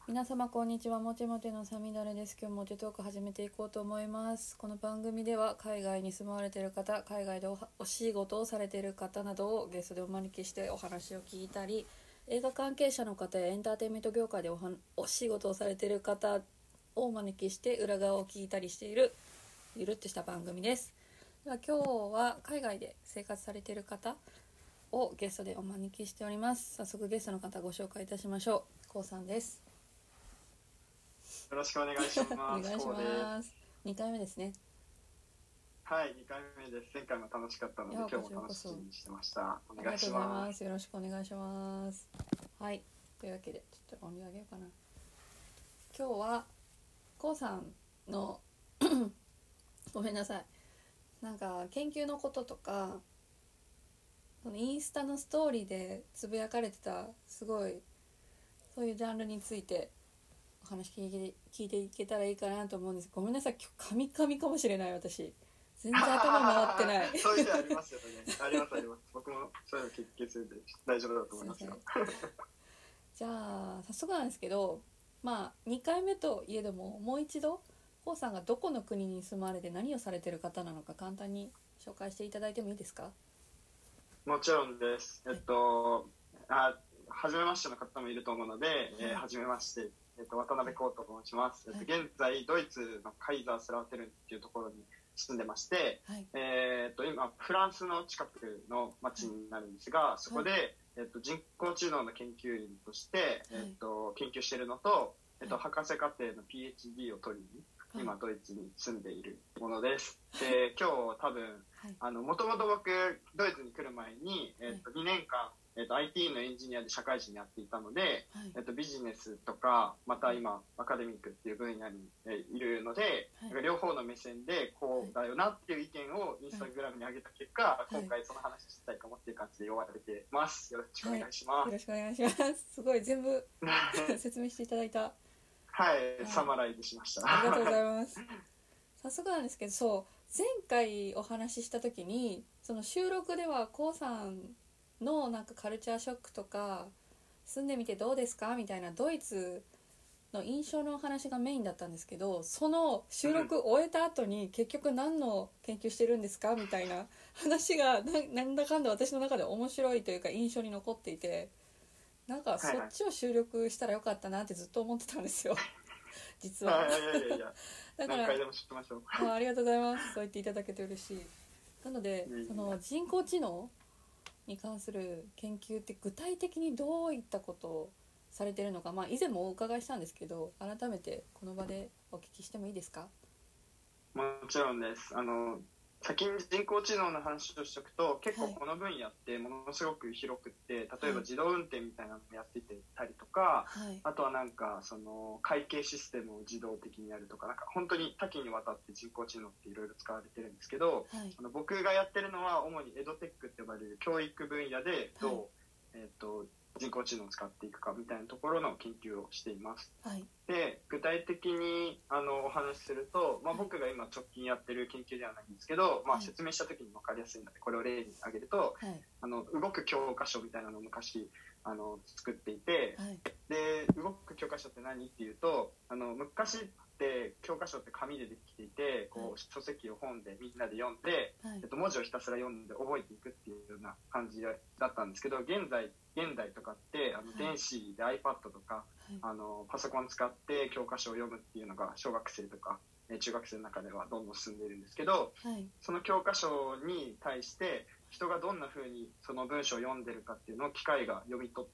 皆様こんにちは。もちもちのさみだれです。今日ももちトーク始めていこうと思います。この番組では海外に住まわれている方、海外でお仕事をされている方などをゲストでお招きしてお話を聞いたり、映画関係者の方やエンターテインメント業界でお仕事をされている方をお招きして裏側を聞いたりしているゆるっとした番組です。では今日は海外で生活されている方をゲストでお招きしております。早速ゲストの方ご紹介いたしましょう。こうさんです。 よろしくお願いしおます。 願いしこうでます。2回目ですね。 す。はい、2回目です。前回も楽しかったので、今日も楽しみにしてました。お願いしありがとうございます。 ます。よろしくお願いします。はい。というわけで、ちょっと音量上げようかな。今日は、こうさんのごめんなさい。なんか、研究のこととか、そのインスタのストーリーでつぶやかれてた、すごい、そういうジャンルについてお話聞いていけたらいいかなと思うんです。ごめんなさい。今日カミカミかもしれない、私。全然頭回ってない。 そういうのありますよね。ありますあります。僕もそういうの経験するんで大丈夫だと思いますよ。 じゃあ早速なんですけど、2回目といえどももう一度コウさんがどこの国に住まわれて何をされている方なのか簡単に紹介していただいてもいいですか？ もちろんです。 はい初めましての方もいると思うので、初めまして、渡辺光と申します。 はい現在、ドイツのカイザースラウテルンっていうところに住んでまして、 はい、 今、フランスの近くの町になるんですが、そこで、人工知能の研究員として、研究しているのと、博士課程の PhD を取りに、今ドイツに住んでいるものです。で、今日多分、もともと僕、ドイツに来る前に、2年間、IT のエンジニアで社会人やっていたので、ビジネスとか、また今、アカデミックっていう分野に、いるので、両方の目線でこうだよなっていう意見をインスタグラムに上げた結果、今回その話したいかもっていう感じで呼ばれてます。よろしくお願いします。 よろしくお願いします。すごい全部説明していただいた。 はい、サマライズしました。 ありがとうございます。早速なんですけど、前回お話しした時にその収録ではコウさんのなんかカルチャーショックとか住んでみてどうですかみたいなドイツの印象の話がメインだったんですけど、その収録終えた後に結局何の研究してるんですかみたいな話がなんだかんだ私の中で面白いというか印象に残っていて、なんかそっちを収録したらよかったなってずっと思ってたんですよ実は。 いやだから何回でも知ってましょう。 ありがとうございます。そう言っていただけて嬉しい。なのでその人工知能に関する研究って具体的にどういったことをされているのか、以前もお伺いしたんですけど、改めてこの場でお聞きしてもいいですか？ もちろんです。先に人工知能の話をしておくと、結構この分野ってものすごく広くって、例えば自動運転みたいなのもやってたりとか、あとはなんかその会計システムを自動的にやるとか、なんか本当に多岐にわたって人工知能っていろいろ使われてるんですけど、僕がやってるのは主にエドテックって呼ばれる教育分野でどう、人工知能を使っていくかみたいなところの研究をしています。で、具体的にお話しすると、僕が今直近やってる研究ではないんですけど、説明した時に分かりやすいのでこれを例に挙げると、動く教科書みたいなのを昔作っていて、で動く教科書って何っていうと、昔って教科書って紙でできていて、こう書籍を本でみんなで読んで、文字をひたすら読んで覚えていくっていうような感じだったんですけど、現代とかって電子で iPad とか、パソコン使って教科書を読むっていうのが小学生とか中学生の中ではどんどん進んでいるんですけど、その教科書に対して人がどんな風にその文章を読んでるかっていうのを機械が読み取って、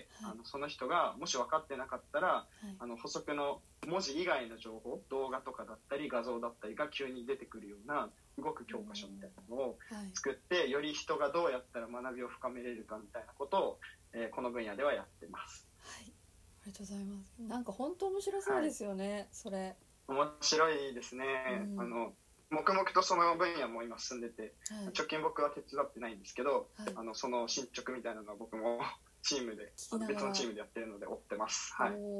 その人がもし分かってなかったら、補足の文字以外の情報、動画とかだったり画像だったりが急に出てくるような動く教科書みたいなのを作って、より人がどうやったら学びを深めれるかみたいなことを、この分野ではやってます。 はい、ありがとうございます。なんか本当面白そうですよね、それ。 面白いですね。黙々とその分野も今進んでて、直近僕は手伝ってないんですけど、その進捗みたいなのは僕もチームで別のチームでやってるので追ってます。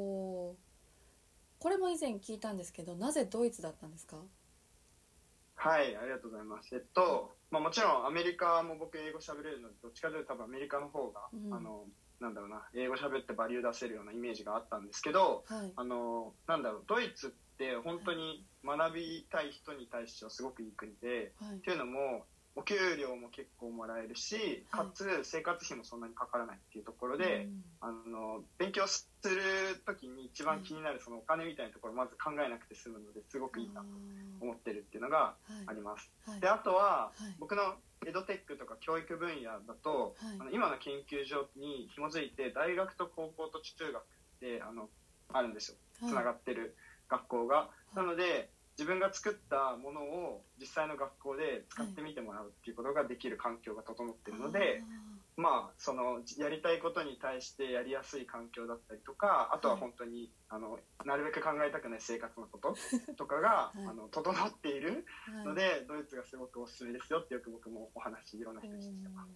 これも以前聞いたんですけど、なぜドイツだったんですか？ はい、ありがとうございます。もちろんアメリカも僕英語喋れるので、どっちかというと多分アメリカの方が、 なんだろうな、英語喋ってバリュー出せるようなイメージがあったんですけど、 はい、 なんだろう、ドイツって本当に学びたい人に対してはすごくいい国で、はい、っていうのもお給料も結構もらえるし、かつ生活費もそんなにかからないっていうところで、勉強する時に一番気になるそのお金みたいなところをまず考えなくて済むのですごくいいなと思ってるっていうのがあります。で、あとは僕のエドテックとか教育分野だと、今の研究所に紐づいて大学と高校と中学ってあるんですよ、つながってる学校が。なので自分が作ったものを実際の学校で使ってみてもらうっていうことができる環境が整っているので、まあそのやりたいことに対してやりやすい環境だったりとか、あとは本当になるべく考えたくない生活のこととかが整っているので、ドイツがすごくおすすめですよってよく僕もお話いろんな人にしてます。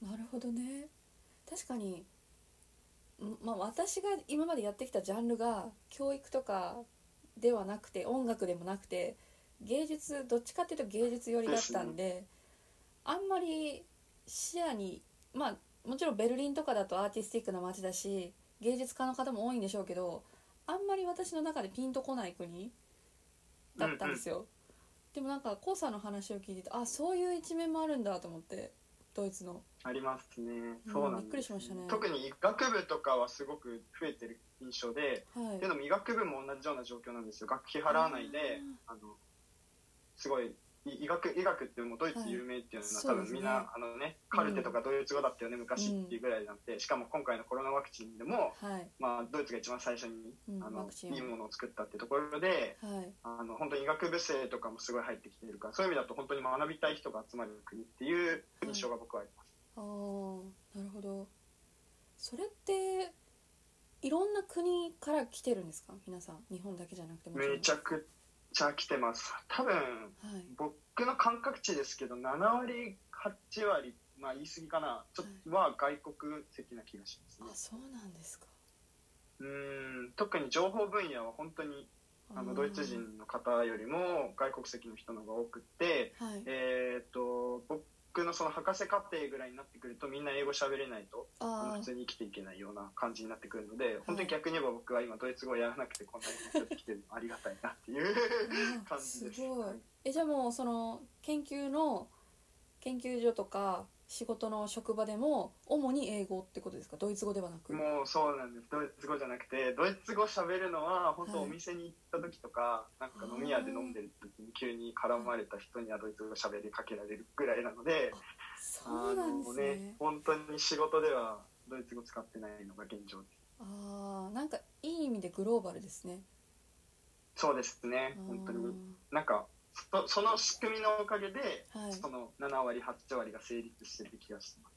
なるほどね。確かに、まあ、私が今までやってきたジャンルが教育とかではなくて音楽でもなくて芸術、どっちかっていうと芸術寄りだったんで、あんまり視野に、まあもちろんベルリンとかだとアーティスティックな街だし芸術家の方も多いんでしょうけど、あんまり私の中でピンとこない国だったんですよ。でもなんかコウさんの話を聞いてて、あ、そういう一面もあるんだと思って、ドイツの。 ありますね。そうなんです。 びっくりしましたね。 特に医学部とかはすごく増えてる印象で、っていうのも医学部も同じような状況なんですよ。学費払わないで、すごい医学ってもうドイツ有名っていうのは、多分みんなカルテとかドイツ語だったよね、昔っていうぐらいなんで、しかも今回のコロナワクチンでも、まあドイツが一番最初にいいものを作ったっていうところで、本当に医学部生とかもすごい入ってきているから、そういう意味だと本当に学びたい人が集まる国っていう印象が僕はあります。 ああ、なるほど。それっていろんな国から来てるんですか、皆さん。日本だけじゃなくても。 めちゃくちゃ来てます。多分、僕の感覚値ですけど7割8割、まあ言い過ぎかな、ちょっとは外国籍な気がしますね。 あ、そうなんですか。 特に情報分野は本当にドイツ人の方よりも外国籍の人の方が多くって、僕のその博士課程ぐらいになってくるとみんな英語喋れないと普通に生きていけないような感じになってくるので、本当に逆に言えば僕は今ドイツ語をやらなくてこんなに人ってきてるのありがたいなっていう感じです。 すごい。じゃあもうその研究所とか仕事の職場でも主に英語ってことですか、ドイツ語ではなく。 もうそうなんです。ドイツ語じゃなくて、ドイツ語喋るのは本当お店に行った時とか、なんか飲み屋で飲んでる時に急に絡まれた人にはドイツ語喋りかけられるぐらいなので、 そうなんですね。 本当に仕事ではドイツ語使ってないのが現状です。 なんかいい意味でグローバルですね。 そうですね。本当になんかその仕組みのおかげで、その7割8割が成立してる気がしてます。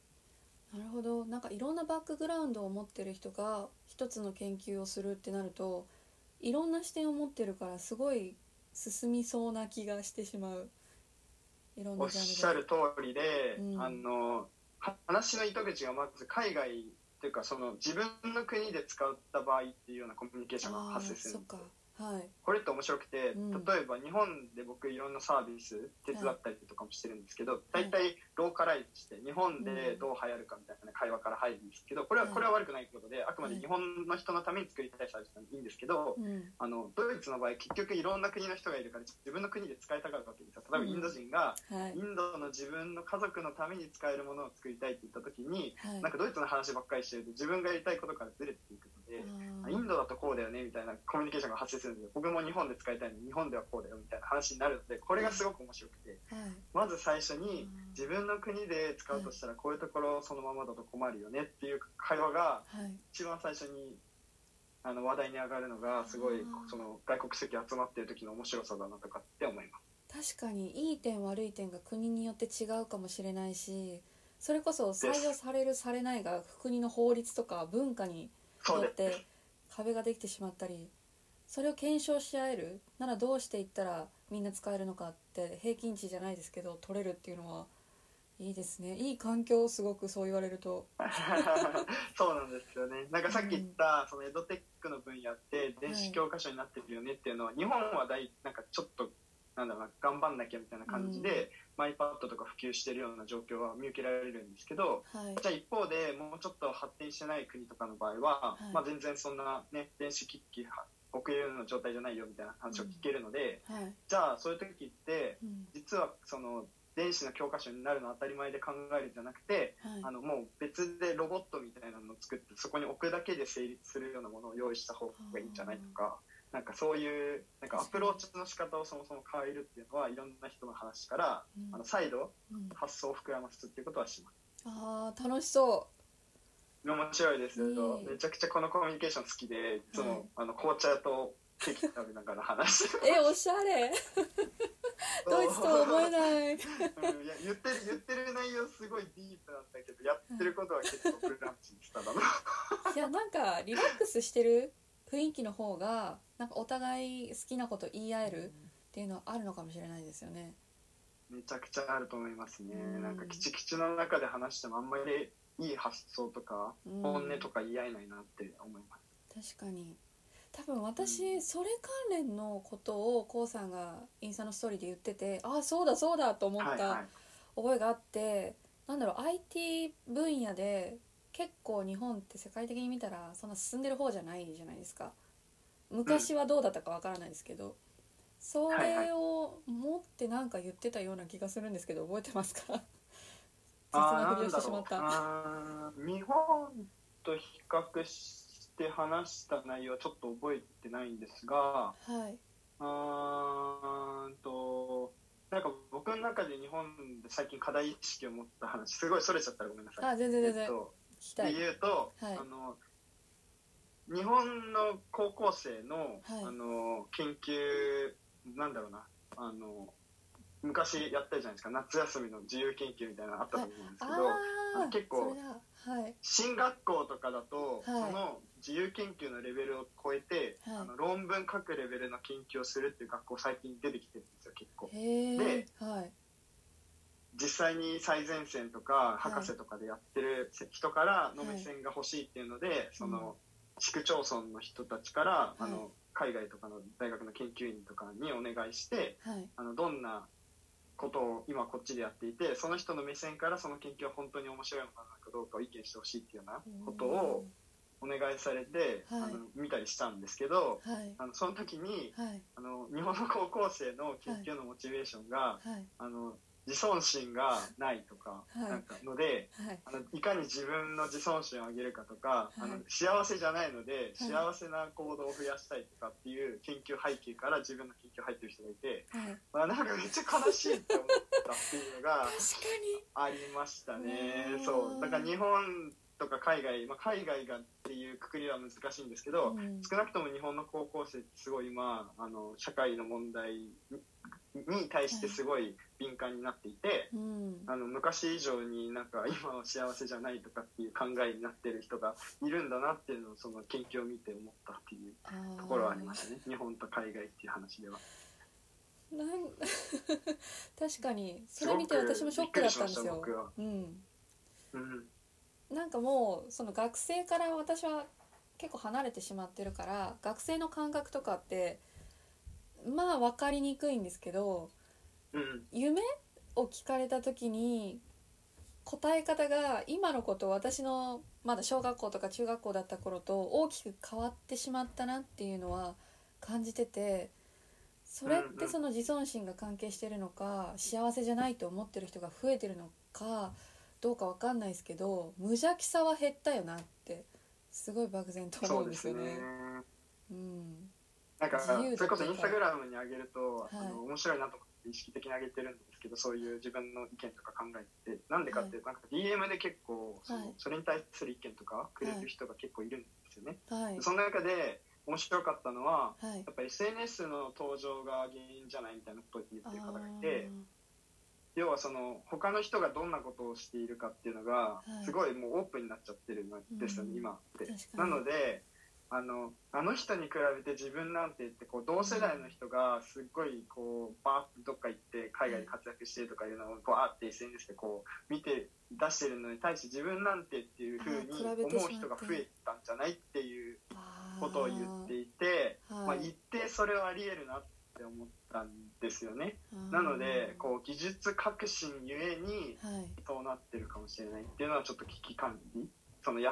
なるほど。なんかいろんなバックグラウンドを持ってる人が一つの研究をするってなると、いろんな視点を持ってるからすごい進みそうな気がしてしまう。いろんなジャンルで。 おっしゃる通りで、話の糸口がまず海外というか、その自分の国で使った場合っていうようなコミュニケーションが発生するんですよ。これって面白くて、例えば日本で僕いろんなサービス手伝ったりとかもしてるんですけど、大体ローカライズして日本でどう流行るかみたいな会話から入るんですけど、これは悪くないことで、あくまで日本の人のために作りたいサービスなんでいいんですけど、ドイツの場合結局いろんな国の人がいるから自分の国で使いたがるわけですよ。例えばインド人がインドの自分の家族のために使えるものを作りたいって言った時に、なんかドイツの話ばっかりしてると自分がやりたいことからずれていくので、インドだとこうだよねみたいなコミュニケーションが発生するので、僕も日本で使いたいのに日本ではこうだよみたいな話になるので、これがすごく面白くて、まず最初に自分の国で使うとしたらこういうところそのままだと困るよねっていう会話が一番最初に話題に上がるのが、すごいその外国籍集まってる時の面白さだなとかって思います。 確かにいい点悪い点が国によって違うかもしれないし、それこそ採用されるされないが国の法律とか文化によって壁ができてしまったり、それを検証し合えるならどうしていったらみんな使えるのかって平均値じゃないですけど取れるっていうのはいいですね。いい環境、すごくそう言われるとそうなんですよね。なんかさっき言った、そのエドテックの分野って電子教科書になってるよねっていうのは、日本はなんかちょっとなんだろうな、頑張んなきゃみたいな感じで、iPad とか普及してるような状況は見受けられるんですけど、じゃあ一方でもうちょっと発展してない国とかの場合は、全然そんなね、電子機器国有の状態じゃないよみたいな話を聞けるので、じゃあそういう時って、実はその電子の教科書になるのは当たり前で考えるんじゃなくて、もう別でロボットみたいなのを作ってそこに置くだけで成立するようなものを用意した方がいいんじゃないとか、なんかそういうなんかアプローチの仕方をそもそも変えるっていうのはいろんな人の話から、再度発想を膨らますっていうことはします。 楽しそう。 面白いですよ。めちゃくちゃこのコミュニケーション好きで、いつも紅茶とケーキ食べながら話しておしゃれドイツとは思えない、 いや言ってる内容すごいディープなんだけど、やってることは結構ブランチにしただろいやなんかリラックスしてる雰囲気の方がなんかお互い好きなこと言い合えるっていうのはあるのかもしれないですよね。 めちゃくちゃあると思いますね。なんかキチキチの中で話してもあんまりいい発想とか本音とか言い合えないなって思います。 確かに多分私、それ関連のことをこうさんがインスタのストーリーで言ってて、そうだそうだと思った覚えがあって、なんだろう IT 分野で結構日本って世界的に見たらそんな進んでる方じゃないじゃないですか。昔はどうだったかわからないですけど、それを持ってなんか言ってたような気がするんですけど、覚えてますか？雑なふりをしてしまった。 日本と比較して話した内容はちょっと覚えてないんですが、なんか僕の中で日本で最近課題意識を持った話、すごいそれちゃったらごめんなさい。 全然聞きたい。 で言うと、日本の高校生の、研究なんだろうな、昔やったじゃないですか、夏休みの自由研究みたいなのあったと思うんですけど、結構進学校とかだと、その自由研究のレベルを超えて、論文書くレベルの研究をするっていう学校最近出てきてるんですよ、結構。で、実際に最前線とか博士とかでやってる人からの目線が欲しいっていうので、その市区町村の人たちから、海外とかの大学の研究員とかにお願いして、どんなことを今こっちでやっていて、その人の目線からその研究は本当に面白いのかどうかを意見してほしいっていうようなことをお願いされて、見たりしたんですけど、その時に、日本の高校生の研究のモチベーションが、自尊心がないとか、なんかので、いかに自分の自尊心を上げるかとか、幸せじゃないので、幸せな行動を増やしたいとかっていう研究背景から自分の研究入ってる人がいて、なんかめっちゃ悲しいって思ったっていうのがありましたね。そうだから日本とか海外がっていうくくりは難しいんですけど、少なくとも日本の高校生ってすごい今社会の問題に対してすごい敏感になっていて、昔以上になんか今は幸せじゃないとかっていう考えになってる人がいるんだなっていうのをその研究を見て思ったっていうところはありましたね。日本と海外っていう話では。 確かにそれ見て私もショックだったんですよ。なんかもうその学生から私は結構離れてしまってるから、学生の感覚とかってまあ分かりにくいんですけど、夢を聞かれた時に答え方が今のこと私のまだ小学校とか中学校だった頃と大きく変わってしまったなっていうのは感じてて、それってその自尊心が関係してるのか、幸せじゃないと思ってる人が増えてるのかどうか分かんないですけど、無邪気さは減ったよなってすごい漠然と思うんですよね。 なんかそれこそインスタグラムに上げると、面白いなと思って意識的に上げてるんですけど、そういう自分の意見とか考えて、なんでかって、なんか DM で結構それに対する意見とかくれる人が結構いるんですよね。その中で面白かったのは、やっぱり SNS の登場が原因じゃないみたいなことを言ってる方がいて、要はその他の人がどんなことをしているかっていうのがすごいもうオープンになっちゃってるんですよね、今って。なのであの人に比べて自分なんてってこう同世代の人がすっごいこうバーッとどっか行って海外で活躍してるとかいうのをこうあって SNS でこう見て出してるのに対して自分なんてっていう風に思う人が増えたんじゃないっていうことを言っていて、まあ、一定それはありえるなって思ったんですよね。なのでこう技術革新ゆえにそうなってるかもしれないっていうのはちょっと危機管理、その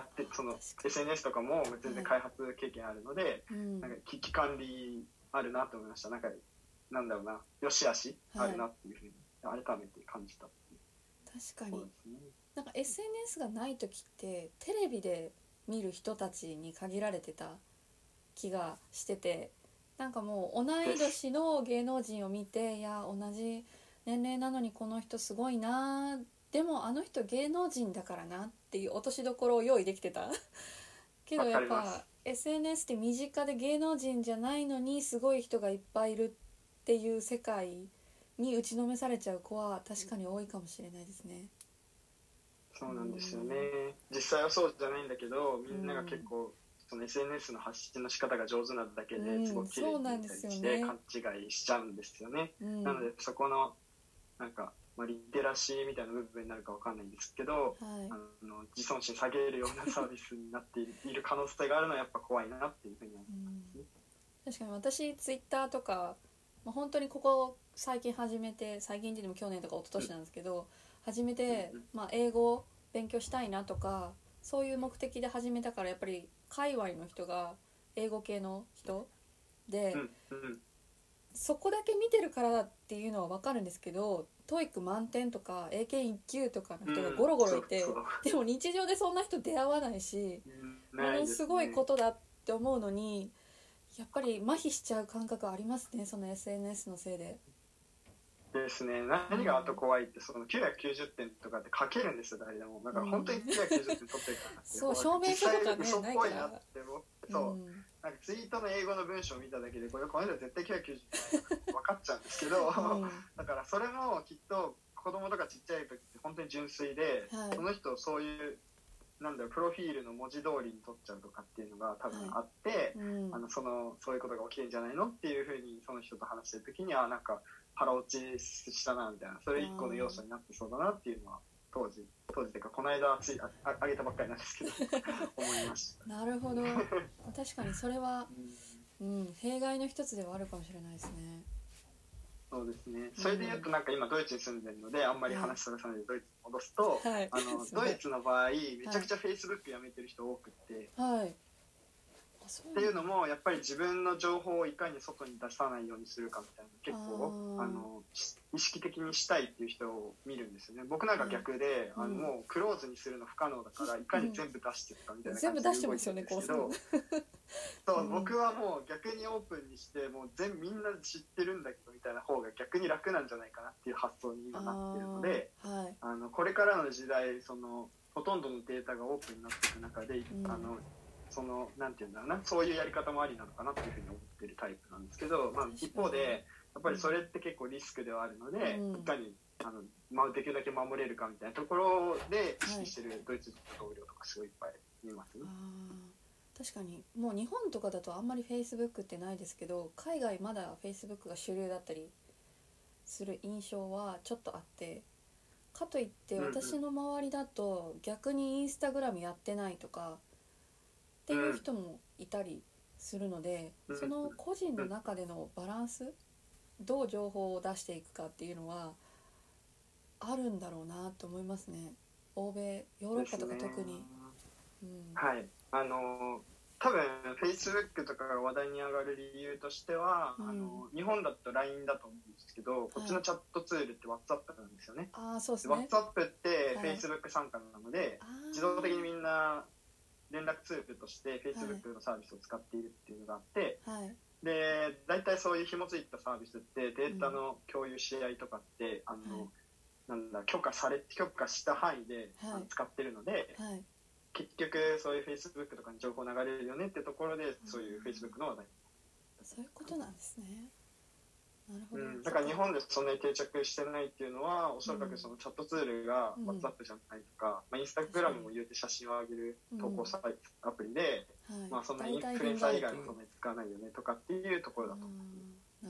SNS とかも全然開発経験あるので、なんか危機管理あるなと思いました。なんかなんだろうな、良し悪しあるなっていうふうに改めて感じた。 確かに、なんか SNS がない時ってテレビで見る人たちに限られてた気がしてて、なんかもう同い年の芸能人を見て、いや同じ年齢なのにこの人すごいな、でもあの人芸能人だからなっていう落としどころを用意できてたけどやっぱ SNS って身近で芸能人じゃないのにすごい人がいっぱいいるっていう世界に打ちのめされちゃう子は確かに多いかもしれないですね。 そうなんですよね。実際はそうじゃないんだけど、みんなが結構その SNS の発信の仕方が上手なだけですごく綺麗に見たりして勘違いしちゃうんですよね。なのでそこのなんか、リテラシーみたいな部分になるかわかんないんですけど、自尊心下げるようなサービスになっている可能性があるのはやっぱ怖いなっていうふうに思いますね。 確かに私ツイッターとか、本当にここ最近始めて、最近でも去年とか一昨年なんですけど、始めて、英語を勉強したいなとかそういう目的で始めたから、やっぱり界隈の人が英語系の人で、そこだけ見てるからっていうのは分かるんですけど、TOEIC 満点とか英検1級とかの人がゴロゴロいて、でも日常でそんな人出会わないし、ものすごいことだって思うのに、やっぱり麻痺しちゃう感覚ありますね、その SNS のせいで。 ですね。何があと怖いって、その990点とかって書けるんですよ、誰でも。だから本当に990点取ってるからってそう、証明書とかね、 嘘っないから。 ぽいなってそう、なんかツイートの英語の文章を見ただけで、この人は絶対990点分かっちゃうんですけど、だからそれもきっと子供とかちっちゃい時って本当に純粋で、その人をそういうプロフィールの文字通りに取っちゃうとかっていうのが多分あって、そういうことが起きるんじゃないのっていうふうにその人と話してる時にはなんか腹落ちしたなみたいな、それ一個の要素になってそうだなっていうのは当時っていうかこの間あげたばっかりなんですけど思いました。 なるほど、確かにそれは、弊害の一つではあるかもしれないですね。 そうですね。それで言うとなんか今ドイツに住んでるのであんまり話そらさないでドイツに戻すと、ドイツの場合めちゃくちゃ Facebook やめてる人多くて、っていうのもやっぱり自分の情報をいかに外に出さないようにするかみたいな、結構意識的にしたいっていう人を見るんですよね。僕なんか逆で、もうクローズにするの不可能だからいかに全部出していくかみたいな感じで動いてるんですけど、そう僕はもう逆にオープンにしてもうみんな知ってるんだけどみたいな方が逆に楽なんじゃないかなっていう発想に今なってるので、これからの時代ほとんどのデータがオープンになっていく中で、なんていうんだろうな、そういうやり方もありなのかなっていうふうに思ってるタイプなんですけど、一方でやっぱりそれって結構リスクではあるので、いかにできるだけ守れるかみたいなところで意識してるドイツ人の同僚とかすごいいっぱい見ますね。 確かにもう日本とかだとあんまり Facebook ってないですけど、海外まだ Facebook が主流だったりする印象はちょっとあって、かといって私の周りだと逆にインスタグラムやってないとかっていう人もいたりするので、その個人の中でのバランス、どう情報を出していくかっていうのはあるんだろうなと思いますね。欧米、ヨーロッパとか特に、 はい、多分 Facebook とかが話題に上がる理由としては、日本だと LINE だと思うんですけど、こっちのチャットツールって WhatsApp なんですよね。 そうですね。 WhatsApp って Facebook 参加なので、自動的にみんな連絡ツールとして Facebook のサービスを使っているっていうのがあって、で大体そういう紐ついたサービスってデータの共有し合いとかって許可した範囲で使ってるので、結局そういう Facebook とかに情報流れるよねってところで、そういう Facebook の話題、 そういうことなんですね。なるほど。 だから日本でそんなに定着してないっていうのは、おそらくそのチャットツールが WhatsApp じゃないとか、Instagram も言うて写真を上げる投稿アプリで、そんなインフルエンサー以外はそんなに使わないよねとかっていうところだと思います。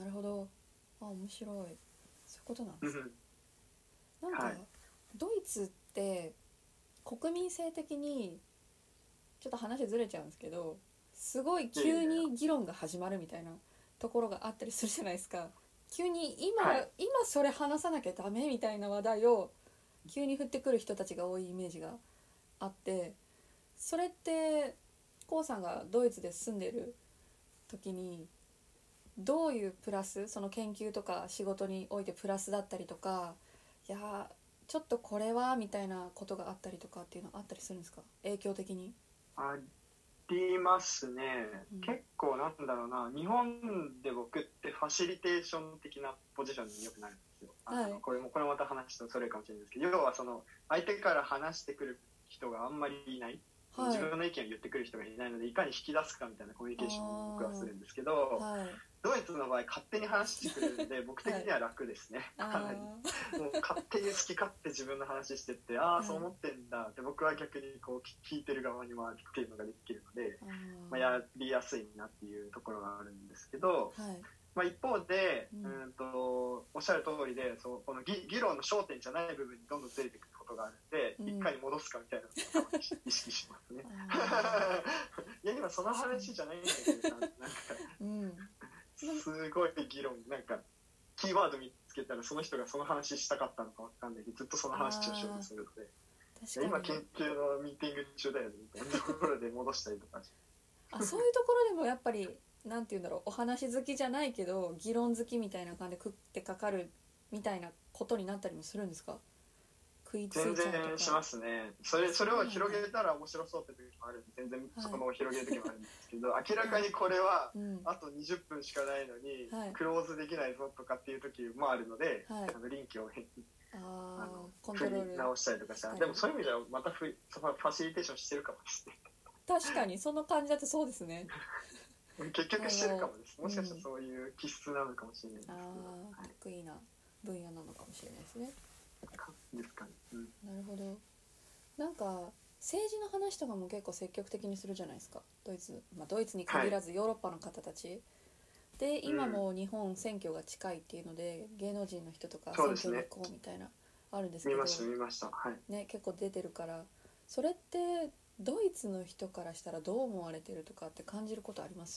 なるほど。面白い。そういうことなんですね。なんか、ドイツって国民性的にちょっと話ずれちゃうんですけど、すごい急に議論が始まるみたいなところがあったりするじゃないですか。急に今、 はい、 今それ話さなきゃダメみたいな話題を急に振ってくる人たちが多いイメージがあって、それってコウさんがドイツで住んでる時にどういうプラス、その研究とか仕事においてプラスだったりとか、いやちょっとこれはみたいなことがあったりとかっていうのはあったりするんですか、影響的に。 ありますね、 うん、 結構なんだろうな、日本で僕ってファシリテーション的なポジションによくなるんですよ。 はい、 これまた話とそれかもしれないですけど、要はその相手から話してくる人があんまりいない、はい、自分の意見を言ってくる人がいないので、いかに引き出すかみたいなコミュニケーションを僕はするんですけど、はい、ドイツの場合勝手に話してくれるんで僕的には楽ですね、はい、かなりもう勝手に好き勝手自分の話してって、ああそう思ってんだって、僕は逆にこう聞いてる側に回るっていうのができるので、やりやすいなっていうところがあるんですけど、はい、一方で、おっしゃる通りで、この議論の焦点じゃない部分にどんどんずれてくることがあるんで、いかに戻すかみたいなのを意識しますねいや今その話じゃないんだけどなんか、すごい議論、なんかキーワード見つけたらその人がその話したかったのか分かんないけど、ずっとその話をしようとするので、今研究のミーティング中だよねみたいなところで戻したりとかそういうところでもやっぱりなんていうんだろう、お話好きじゃないけど議論好きみたいな感じで食ってかかるみたいなことになったりもするんですか？食いついちゃうとか。 全然しますね。それを広げたら面白そうって時もあるんで、全然そこの広げる時もあるんですけど、明らかにこれはあと20分しかないのにクローズできないぞとかっていう時もあるので、臨機応変にコントロール直したりとかしたら、でもそういう意味ではまたファシリテーションしてるかもですね。 確かにその感じだとそうですね結局してるかもです。もしかしたらそういう気質なのかもしれないですけど、 得意な分野なのかもしれないですね。 ですかね、 なるほど。なんか政治の話とかも結構積極的にするじゃないですか、ドイツ、ドイツに限らずヨーロッパの方たち、で今も日本選挙が近いっていうので、芸能人の人とか選挙に行こうみたいなあるんですけど、 見ました、はいね、結構出てるから、それってドイツの人からしたらどう思われてるとかって感じることあります？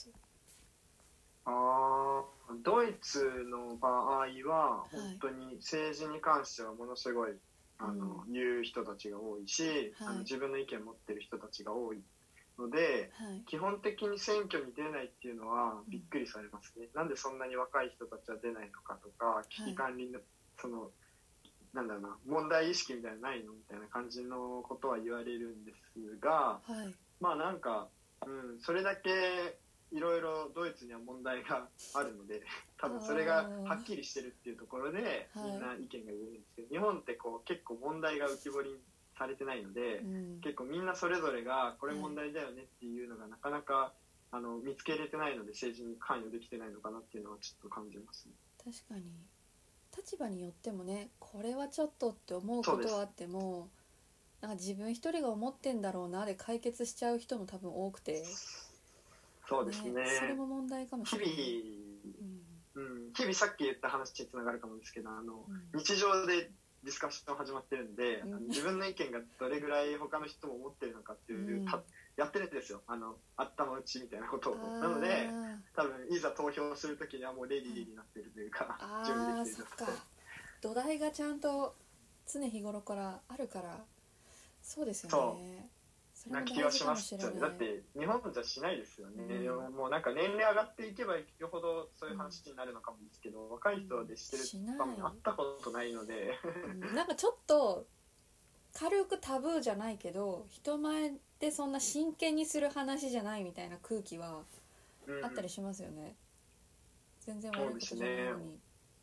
ドイツの場合は本当に政治に関してはものすごい言う人たちが多いし、自分の意見を持ってる人たちが多いので、基本的に選挙に出ないっていうのはびっくりされますね。なんでそんなに若い人たちは出ないのかとか、危機管理のなんだろうな、問題意識みたいなのないのみたいな感じのことは言われるんですが、まあなんか、それだけいろいろドイツには問題があるので、多分それがはっきりしてるっていうところでみんな意見が言えるんですけど、日本ってこう結構問題が浮き彫りにされてないので、結構みんなそれぞれがこれ問題だよねっていうのがなかなか見つけれてないので、政治に関与できてないのかなっていうのはちょっと感じますね。 確かに立場によってもね、これはちょっとって思うことはあっても、なんか自分一人が思ってんだろうなで解決しちゃう人も多分多くて、 そうですね、 それも問題かもしれない。 日々さっき言った話につながるかもですけど、日常でディスカッション始まってるんで、自分の意見がどれぐらい他の人も思ってるのかっていう、やってるんですよ、頭打ちみたいなことを。なので多分いざ投票するときにはもうレディーになってるというか、準備できてると。 土台がちゃんと常日頃からあるから、そうですよね。 な気はしますよね。だって日本じゃしないですよね、もうなんか年齢上がっていけばいくほどそういう話になるのかもですけど、若い人でしてる場面あったことないのでなんかちょっと軽くタブーじゃないけど、人前でそんな真剣にする話じゃないみたいな空気はあったりしますよね、全然悪いことじゃないのに。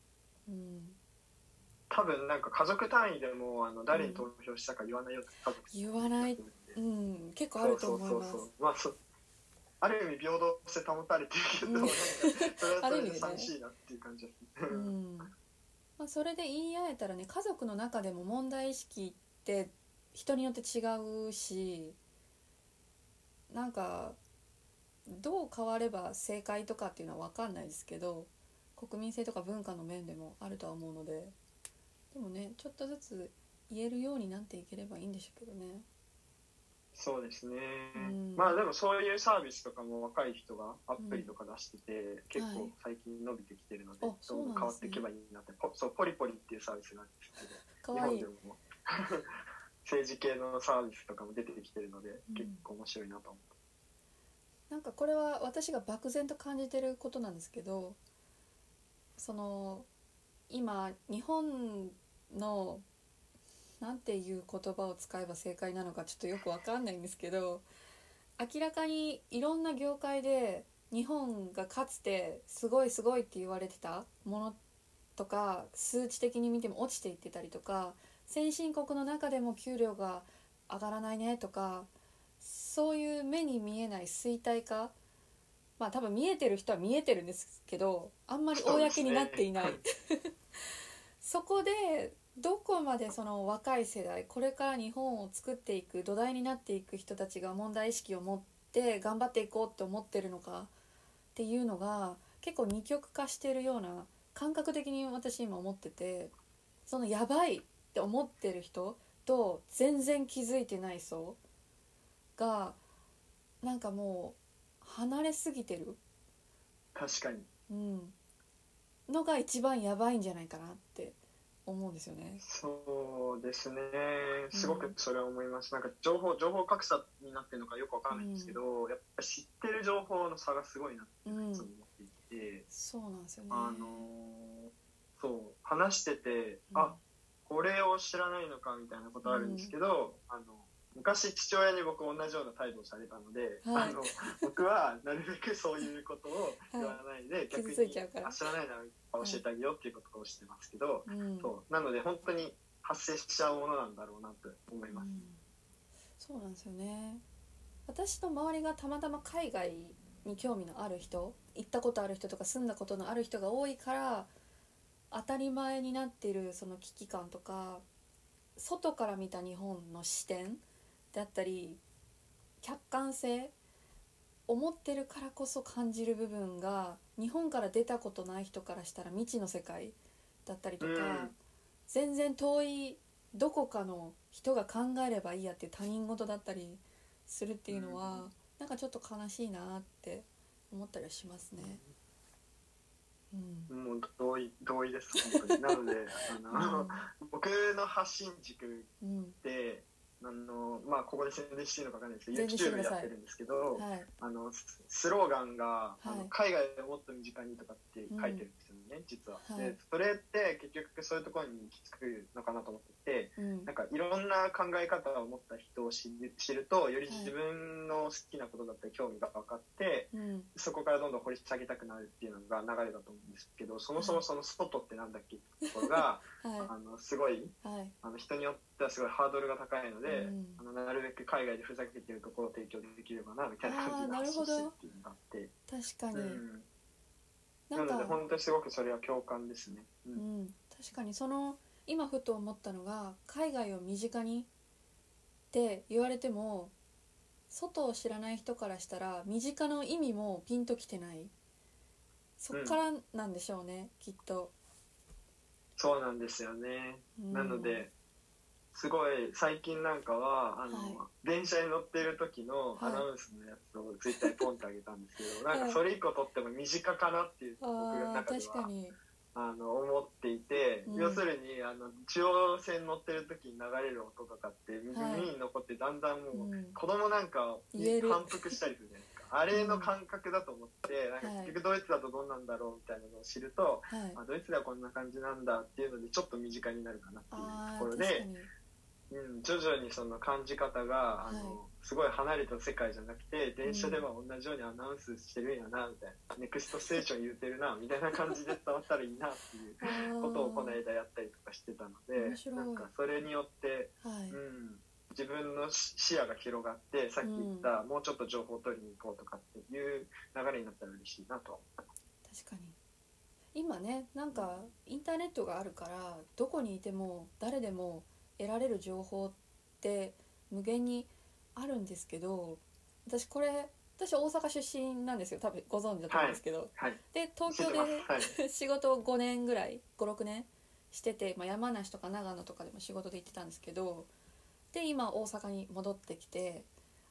多分なんか家族単位でも誰に投票したか言わないような家族、 言わない、結構あると思います。 ある意味平等として保たれてるけど、なんかそれはそれで寂しいなっていう感じですね。 それで言い合えたらね、家族の中でも問題意識って人によって違うし、なんかどう変われば正解とかっていうのは分かんないですけど、国民性とか文化の面でもあるとは思うので、でもね、ちょっとずつ言えるようになっていければいいんでしょうけどね。 そうですね、 うんまあでもそういうサービスとかも若い人がアプリとか出してて、結構最近伸びてきてるので、 あどんどん変わっていけばいいなって。そうポリポリっていうサービスなんですけど、 かわいい日本でも政治系のサービスとかも出てきてるので、 うん結構面白いなと思って。 なんかこれは私が漠然と感じてることなんですけど、その今日本のなんていう言葉を使えば正解なのかちょっとよくわかんないんですけど、明らかにいろんな業界で日本がかつてすごいすごいって言われてたものとか、数値的に見ても落ちていってたりとか、先進国の中でも給料が上がらないねとか、そういう目に見えない衰退化、まあ多分見えてる人は見えてるんですけど、あんまり公になっていない、そこでどこまでその若い世代、これから日本を作っていく土台になっていく人たちが問題意識を持って頑張っていこうって思ってるのかっていうのが結構二極化してるような感覚的に私今思ってて、そのやばいって思ってる人と全然気づいてない層がなんかもう離れすぎてる、 確かに、 のが一番やばいんじゃないかなって思うんですよね。 そうですね、すごくそれは思います。なんか情報格差になってるのかよくわかんないんですけど、やっぱ知ってる情報の差がすごいなっていつも思っていて、 そうなんですよね。 そう話してて、あ、これを知らないのかみたいなことあるんですけど、昔父親に僕同じような態度をされたので、僕はなるべくそういうことを言わないで、逆に知らないなら教えてあげようっていうことをしてますけど、そうなので本当に発生しちゃうものなんだろうなと思います。 そうなんですよね。私の周りがたまたま海外に興味のある人、行ったことある人とか住んだことのある人が多いから当たり前になっているその危機感とか、外から見た日本の視点だったり客観性思ってるからこそ感じる部分が、日本から出たことない人からしたら未知の世界だったりとか、全然遠いどこかの人が考えればいいやっていう他人事だったりするっていうのは、なんかちょっと悲しいなって思ったりしますね。 もう同意です本当に。なので僕の発信軸ってまあここで宣伝していいのか分かんないですけど YouTube やってるんですけど、スローガンが海外をもっと身近にとかって書いてるんですよね、実は。でそれって結局そういうところに行き着くのかなと思ってて、なんかいろんな考え方を持った人を知ると、より自分の好きなことだったり興味が分かって、そこからどんどん掘り下げたくなるっていうのが流れだと思うんですけど、そもそもその外ってなんだっけってところがすごい人によってはすごいハードルが高いので、なるべく海外でふざけてるところを提供できればなみたいな感じで発信してるっていうのがあって、 確かに、 なので本当にすごくそれは共感ですね。 確かにその今ふと思ったのが、海外を身近にって言われても外を知らない人からしたら身近の意味もピンときてない、そっからなんでしょうね、きっと。 そうなんですよね。なのですごい最近なんかは電車に乗ってる時のアナウンスのやつをツイッターにポンってあげたんですけど、なんかそれ以降とっても身近かなっていう僕の中では思っていて、要するに中央線乗ってる時に流れる音とかって耳に残ってだんだんもう子供なんか反復したりするじゃないですか。あれの感覚だと思って、なんか結局ドイツだとどうなんだろうみたいなのを知ると、ドイツではこんな感じなんだっていうのでちょっと身近になるかなっていうところで、徐々にその感じ方がすごい離れた世界じゃなくて、電車では同じようにアナウンスしてるんやなみたいな、ネクストステーション言うてるなみたいな感じで伝わったらいいなっていうことをこの間やったりとかしてたので、なんかそれによって、自分の視野が広がって、さっき言ったもうちょっと情報を取りに行こうとかっていう流れになったら嬉しいなと思ってます。 確かに今ね、なんかインターネットがあるからどこにいても誰でも得られる情報って無限にあるんですけど、私大阪出身なんですよ、多分ご存知だと思うんですけど、で東京で仕事を5年ぐらい56年してて、山梨とか長野とかでも仕事で行ってたんですけど、で今大阪に戻ってきて、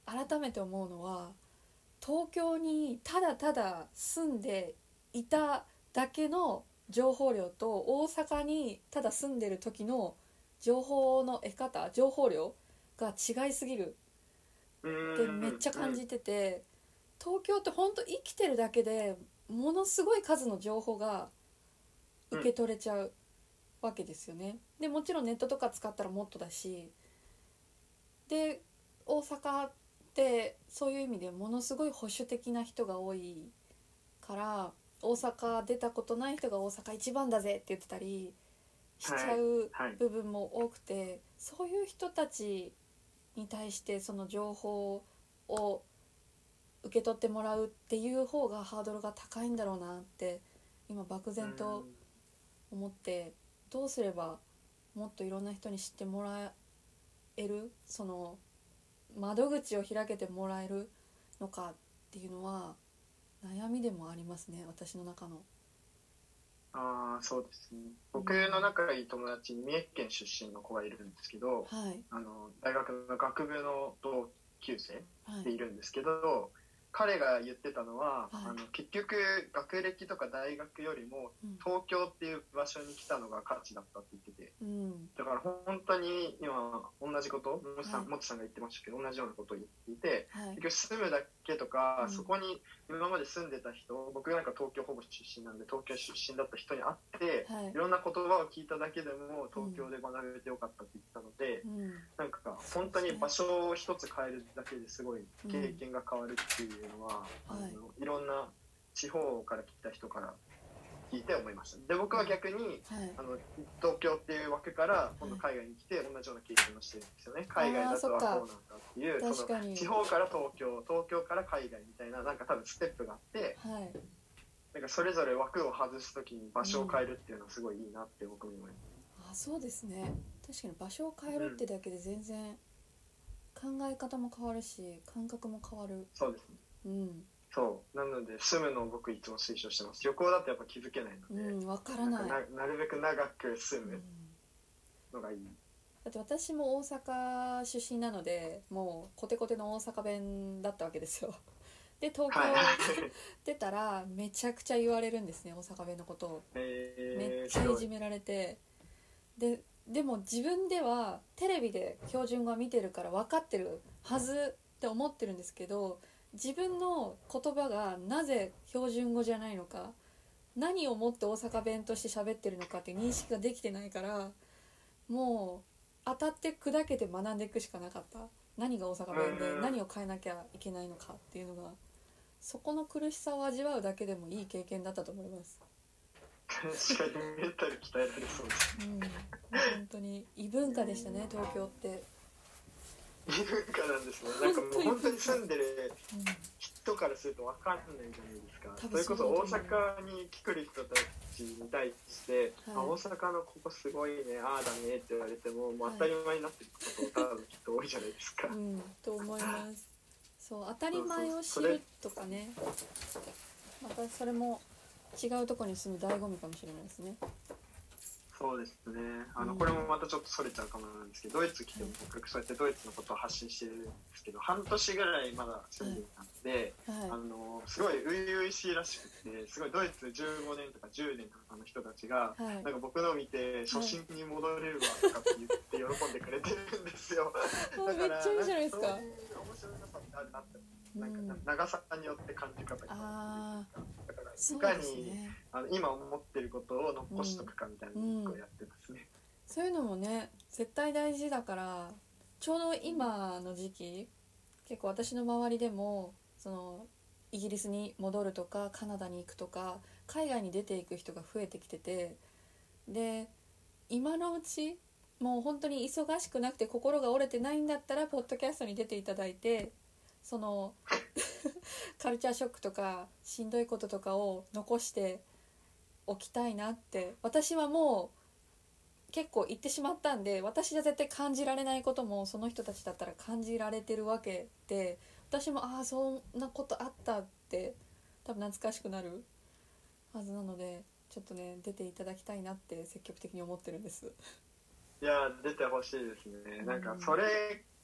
改めて思うのは、東京にただただ住んでいただけの情報量と大阪にただ住んでる時の情報の得方、情報量が違いすぎるってめっちゃ感じてて、東京って本当生きてるだけでものすごい数の情報が受け取れちゃうわけですよね。でもちろんネットとか使ったらもっとだし、で大阪ってそういう意味でものすごい保守的な人が多いから、大阪出たことない人が大阪一番だぜって言ってたりしちゃう部分も多くて、そういう人たちに対してその情報を受け取ってもらうっていう方がハードルが高いんだろうなって今漠然と思って、どうすればもっといろんな人に知ってもらえる、その窓口を開けてもらえるのかっていうのは悩みでもありますね、私の中の。 そうですね。僕の仲がいい友達に三重県出身の子がいるんですけど、大学の学部の同級生でいるんですけど、彼が言ってたのは、結局学歴とか大学よりも東京っていう場所に来たのが価値だったって言ってて、だから本当に今同じこともちさんが言ってましたけど、同じようなことを言っていて、結局住むだけとか、そこに今まで住んでた人、僕なんか東京ほぼ出身なんで東京出身だった人に会って、いろんな言葉を聞いただけでも東京で学べてよかったって言ってたので、なんか本当に場所を一つ変えるだけですごい経験が変わるっていうのは、いろんな地方から来た人から聞いて思いました。で、僕は逆に、東京っていう枠から今度海外に来て同じような経験をしてるんですよね。海外だとはこうなんだっていう、その地方から東京、東京から海外みたいな、なんか多分ステップがあって、なんかそれぞれ枠を外すときに場所を変えるっていうのはすごいいいなって僕も思います。 そうですね。確かに場所を変えるってだけで全然考え方も変わるし、感覚も変わる。 そうですね。そうなので住むのを僕いつも推奨してます。旅行だとやっぱ気づけないので、 わからない。 なるべく長く住むのがいい。 だって私も大阪出身なので、もうコテコテの大阪弁だったわけですよ。で東京出たらめちゃくちゃ言われるんですね、大阪弁のことを。めっちゃいじめられて、でも自分ではテレビで標準語は見てるから分かってるはずって思ってるんですけど、自分の言葉がなぜ標準語じゃないのか、何をもって大阪弁として喋ってるのかっていう認識ができてないから、もう当たって砕けて学んでいくしかなかった。何が大阪弁で何を変えなきゃいけないのかっていうのが、そこの苦しさを味わうだけでもいい経験だったと思います。 確かにメンタル鍛えられそうです。 本当に異文化でしたね、東京って。 異文化なんですね。なんかもう本当に住んでる人からすると分かんないじゃないですか。それこそ大阪に来る人たちに対して、大阪のここすごいね、ああだねって言われても、もう当たり前になってること多分きっと多いじゃないですか。 と思います。そう、当たり前を知るとかね、またそれも違うところに住む醍醐味かもしれないですね。 そうですね。これもまたちょっとそれちゃうかもなんですけど、ドイツ来ても僕そうやってドイツのことを発信してるんですけど、半年ぐらいまだ住んでいたんで、すごい初々しいらしくて、すごいドイツ15年とか10年とかの人たちが、なんか僕のを見て初心に戻れるわとかって言って喜んでくれてるんですよ。だからめっちゃいいじゃないですか。 そういう面白さってあるなって、なんか長さによって感じ方が変わってくる。だからいかに、今思ってることを残しとくかみたいなのをやってますね。 そういうのもね、絶対大事だから、ちょうど今の時期、結構私の周りでもそのイギリスに戻るとかカナダに行くとか海外に出ていく人が増えてきてて、で今のうちもう本当に忙しくなくて心が折れてないんだったらポッドキャストに出ていただいて、そのカルチャーショックとかしんどいこととかを残しておきたいなって。私はもう結構言ってしまったんで、私じゃ絶対感じられないこともその人たちだったら感じられてるわけで、私もそんなことあったって多分懐かしくなるはずなので、ちょっとね出ていただきたいなって積極的に思ってるんです。 いや出てほしいですね。なんかそれ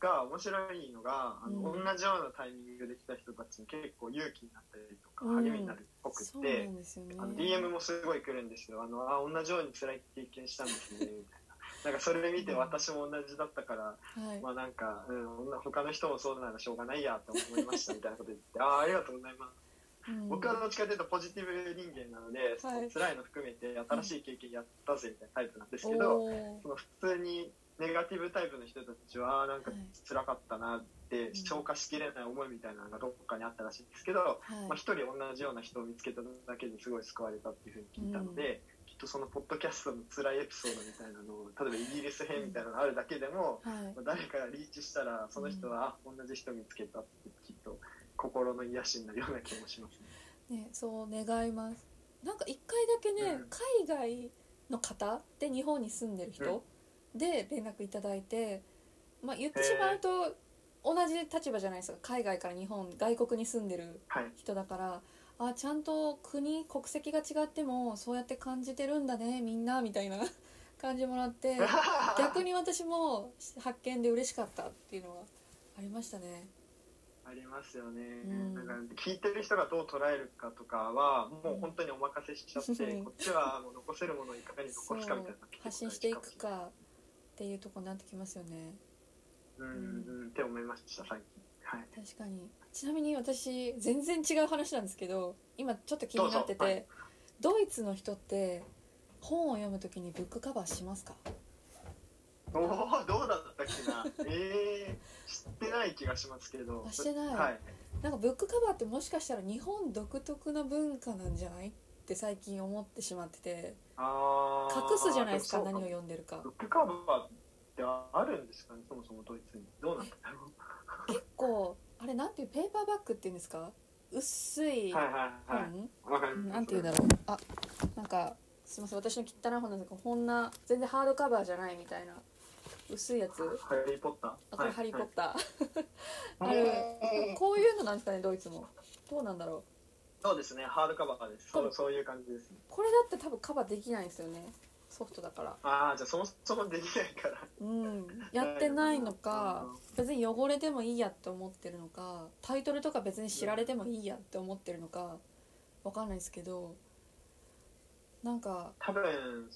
が面白いのが同じようなタイミングで来た人たちに結構勇気になったりとか励みになるっぽくって、 そうなんですよね、 DM もすごい来るんですよ。同じように辛い経験したんですねみたいな。なんかそれ見て私も同じだったから、 はい、 まあなんか、他の人もそうならしょうがないやと思いましたみたいなこと言ってありがとうございます。僕はどっちかというとポジティブ人間なので、はい、辛いの含めて新しい経験やったぜみたいなタイプなんですけど、その普通にネガティブタイプの人たちはなんか辛かったなって消化しきれない思いみたいなのがどこかにあったらしいんですけど、まあ、一人同じような人を見つけただけですごい救われたっていうふうに聞いたので、きっとそのポッドキャストの辛いエピソードみたいなのを例えばイギリス編みたいなのがあるだけでも、誰かがリーチしたらその人は、同じ人見つけたってきっと心の癒しになるような気もしますね。 そう願います。なんか一回だけね、海外の方で日本に住んでる人、で連絡いただいて、まあ、言ってしまうと同じ立場じゃないですか。海外から外国に住んでる人だから、ちゃんと国籍が違ってもそうやって感じてるんだねみんなみたいな感じもらって逆に私も発見で嬉しかったっていうのはありましたね。 ありますよね、なんか聞いてる人がどう捉えるかとかはもう本当にお任せしちゃって、こっちはもう残せるものをいかに残すかみたいな発信していくかっていうところになってきますよね。 って思いました最近、はい、 確かに。ちなみに私全然違う話なんですけど、今ちょっと気になってて、はい、ドイツの人って本を読むときにブックカバーしますか？ どうだったっけな知ってない気がしますけど。 してない、はい、なんかブックカバーってもしかしたら日本独特な文化なんじゃないって最近思ってしまってて、隠すじゃないですか、何を読んでるか。 ブックカバーってあるんですかね、そもそもドイツに。どうなんだろう結構あれなんていうペーパーバッグっていうんですか、薄い本、なんていうんだろう、なんかすみません私の汚い本なんですけど、こんな全然ハードカバーじゃないみたいな薄いやつ。 ハリーポッター。 これハリーポッター。こういうのなんですかね、ドイツも。どうなんだろう。 そうですね、ハードカバーです。そういう感じですね。 これだって多分カバーできないんですよね、ソフトだから。 じゃあそもそもできないから。 やってないのか、別に汚れてもいいやって思ってるのか、タイトルとか別に知られてもいいやって思ってるのか、わかんないですけど。なんか多分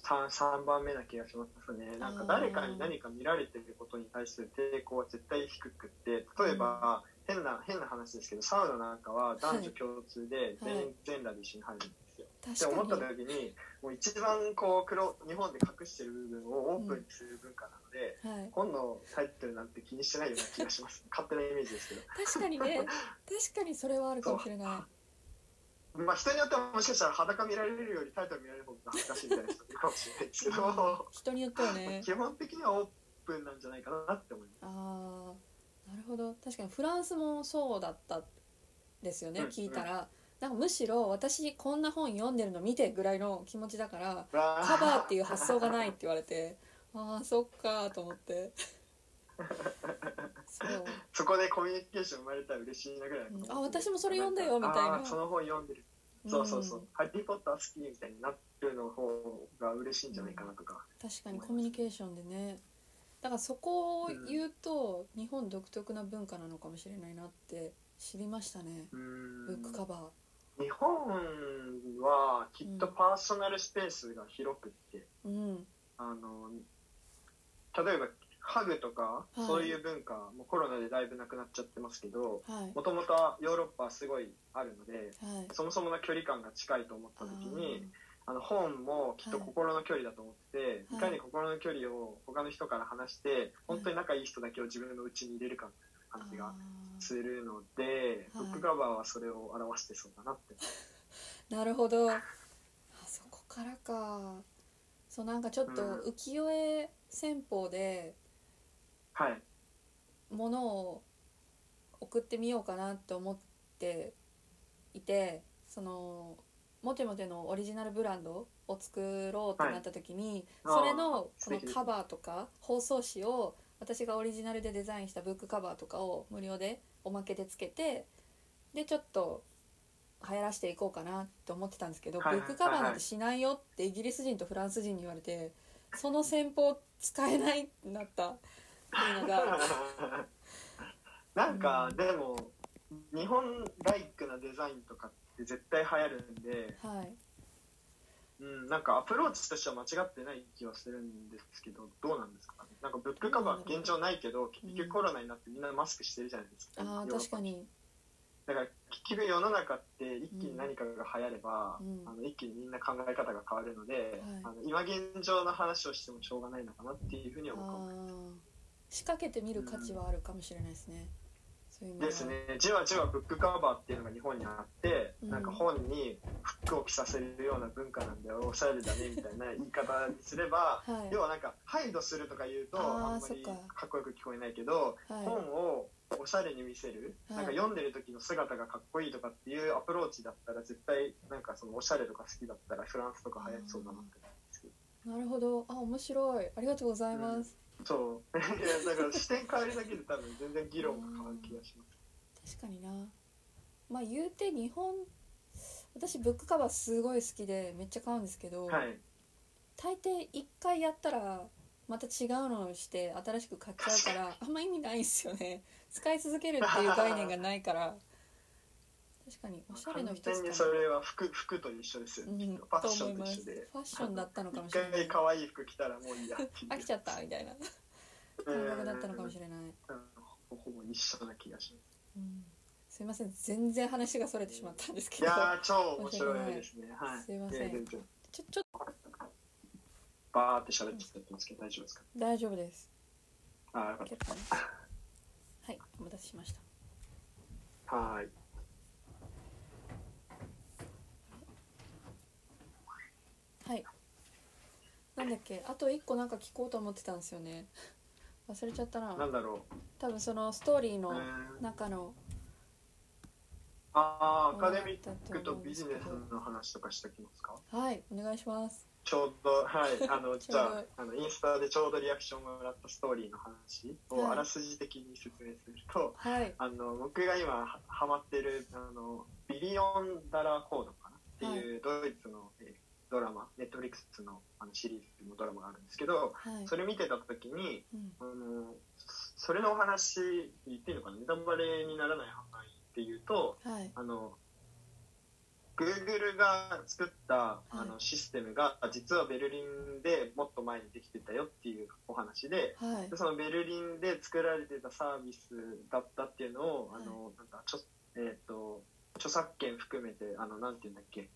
3番目な気がしますね。なんか誰かに何か見られてることに対する抵抗は絶対低くって、例えば、変な話ですけど、サウナなんかは男女共通で全裸で一緒に入るんですよ、って思った時にもう一番こう日本で隠してる部分をオープンにする文化なので、本のタイトルなんて気にしてないような気がします勝手なイメージですけど。 確かにね確かにそれはあるかもしれない。 まあ、人によってはもしかしたら裸見られるよりタイトル見られる方が恥ずかしいみたいな人いるかもしれないですけど人によってはね基本的にはオープンなんじゃないかなって思います。 なるほど。確かにフランスもそうだったですよね、聞いたら。なんかむしろ私こんな本読んでるの見てぐらいの気持ちだからカバーっていう発想がないって言われてそっかと思ってそこでコミュニケーション生まれたら嬉しいなぐらい、 私もそれ読んだよみたいな。 その本読んでる、そうハリーポッター好きみたいになってるの方が嬉しいんじゃないかなとか、 確かにコミュニケーションでね。だからそこを言うと、日本独特な文化なのかもしれないなって知りましたね。ブックカバー日本はきっとパーソナルスペースが広くって、例えばハグとか、そういう文化もコロナでだいぶなくなっちゃってますけど、もともとヨーロッパはすごいあるので、そもそもの距離感が近いと思った時に本もきっと心の距離だと思ってて、いかに心の距離を他の人から離して本当に仲いい人だけを自分の内に入れるかみたいな感じがするので、ブックカバーはそれを表してそうだなってなるほど。そこからか。そう、なんかちょっと浮世絵戦法で物を送ってみようかなって思っていて、そのモテモテのオリジナルブランドを作ろうってなった時に、それのこのカバーとか包装紙を私がオリジナルでデザインしたブックカバーとかを無料でおまけでつけて、でちょっと流行らしていこうかなって思ってたんですけど、ブックカバーなんてしないよってイギリス人とフランス人に言われて、その戦法使えないってなったっていうのがなんか、でも日本ライクなデザインとかって絶対流行るんで、 はい、 なんかアプローチとしては間違ってない気はするんですけど、どうなんですかね。なんかブックカバー現状ないけど、結局コロナになってみんなマスクしてるじゃないですか。 ああ、確かに。 だから結局世の中って一気に何かが流行れば、一気にみんな考え方が変わるので、今現状の話をしてもしょうがないのかなっていうふうには僕は思います。 仕掛けてみる価値はあるかもしれないですね。そういう意味ですね。じわじわブックカバーっていうのが日本にあって、なんか本に服を着させるような文化なんだよ、おしゃれだねみたいな言い方にすれば、要はなんかハイドするとか言うとあんまりかっこよく聞こえないけど、本をおしゃれに見せる、なんか読んでる時の姿がかっこいいとかっていうアプローチだったら絶対なんかそのおしゃれとか好きだったらフランスとか流行りそうだなって思うんですけど。 なるほど、面白い、ありがとうございます。 そういやだから視点変えるだけで多分全然議論が変わる気がします。 確かにな。まあ言うて日本、私ブックカバーすごい好きでめっちゃ買うんですけど、大抵1回やったらまた違うのをして新しく買っちゃうからあんま意味ないんですよね。使い続けるっていう概念がないから確かにおしゃれの一つかな。 完全にそれは服と一緒ですよね、ファッションと一緒で。 ファッションだったのかもしれない。 一回可愛い服着たらもういいや飽きちゃったみたいな感覚だったのかもしれない。 ほぼ一緒な気がします。 すいません、全然話がそれてしまったんですけど。 いやー超面白いですね。はい。 すいません。ちょバーって喋っちゃってますけど大丈夫ですか？ 大丈夫です。 よかった。 はい、お待たせしました。 はい。 はい。なんだっけ、あと1個なんか聞こうと思ってたんですよね。忘れちゃったな。 なんだろう。 多分そのストーリーの中の。 アカデミックとビジネスの話とかしてきますか？ はい、お願いします。 ちょうどじゃあインスタでちょうどリアクションをもらったストーリーの話をあらすじ的に説明すると、僕が今ハマってるビリオンダラーコードかなっていうドイツのドラマ、ネットフリックスのシリーズのドラマがあるんですけど、それ見てた時に、それのお話言っていいのかな、ネタバレにならない範囲っていうと、Google が作ったシステムが実はベルリンでもっと前にできてたよっていうお話で、そのベルリンで作られてたサービスだったっていうのを著作権含めてなんていうんだっけ、